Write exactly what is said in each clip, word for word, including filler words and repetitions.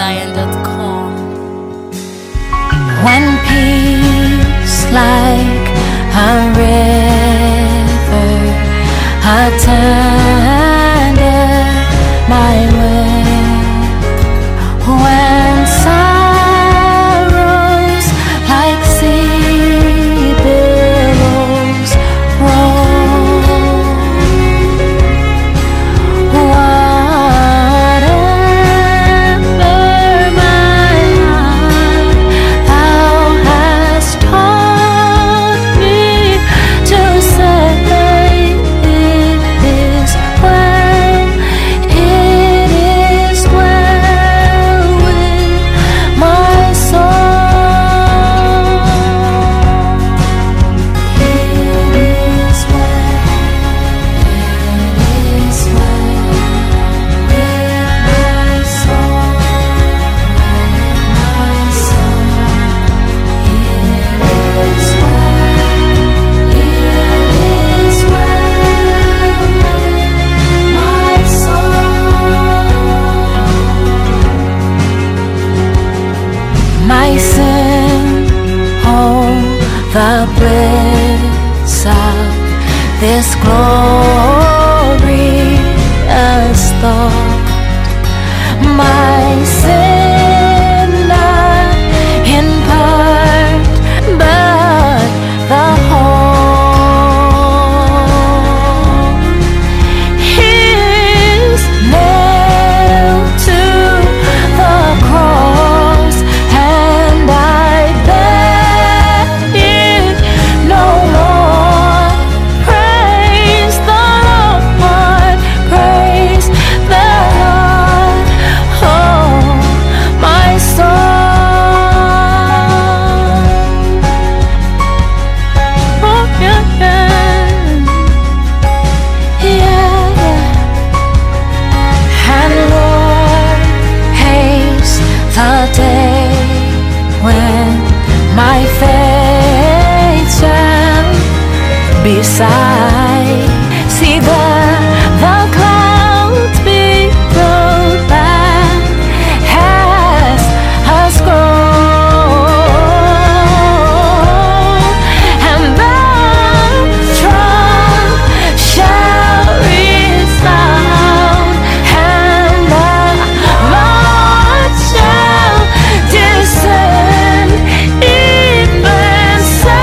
zion dot com. When peace like a river attended my way, when sorrows like sea billows roll, whatever my heart thou hast taught me to say, it is well, it is well with my soul. It is well, it is well with my soul, my soul. It is well, it is well with my soul. My sin, oh, the bliss of this glorious thought. My sin not in part, but the whole is nailed to the cross, and I bear it no more. Praise the Lord, praise the Lord, oh my soul. Oh yeah, yeah, yeah. And Lord, haste the day when my faith shall be sight. See the the clouds be rolled back as a scroll, and the trump shall resound, and the Lord shall descend. Even so,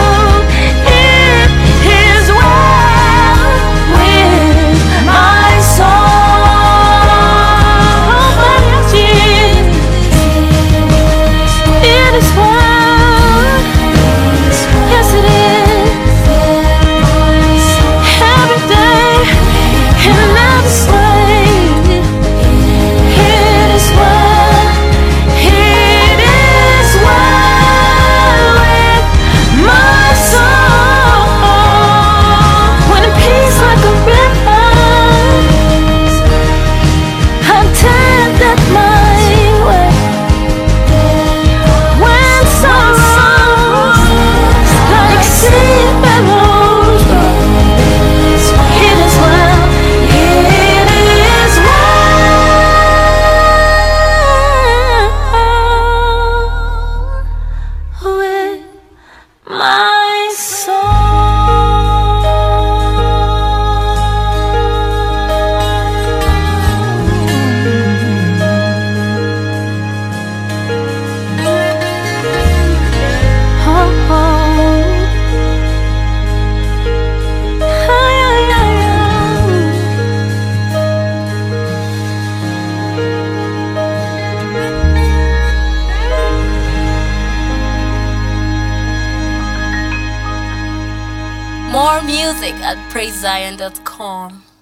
it is well with my soul. It is well, yes it is, every day and every way. It is well, it is well with my soul. When peace like a river attended my way, when sorrows like sea billows rose, it is well, it is well with my More music at praise zion dot com.